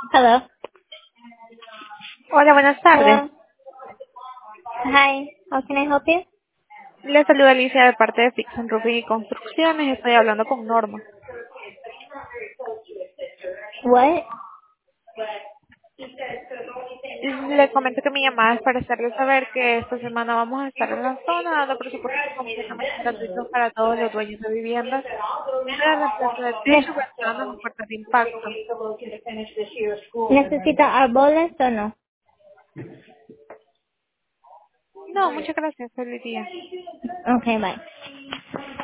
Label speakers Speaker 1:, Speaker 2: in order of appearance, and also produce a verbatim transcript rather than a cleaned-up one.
Speaker 1: Hello.
Speaker 2: Hola, buenas tardes.
Speaker 1: Hello. Hi. How can I help you?
Speaker 2: Le saluda Alicia de parte de Fix and Roofing y Construcciones. Estoy hablando con Norma.
Speaker 1: What?
Speaker 2: Le comento que mi llamada es para hacerle saber que esta semana vamos a estar en la zona dando presupuestos completamente gratuitos para todos los dueños de viviendas para reemplazo de techo,
Speaker 1: Ne-
Speaker 2: ventanas o puertas de impacto.
Speaker 1: ¿Necesita árboles o no?
Speaker 2: No, muchas gracias. Feliz día.
Speaker 1: Okay, bye.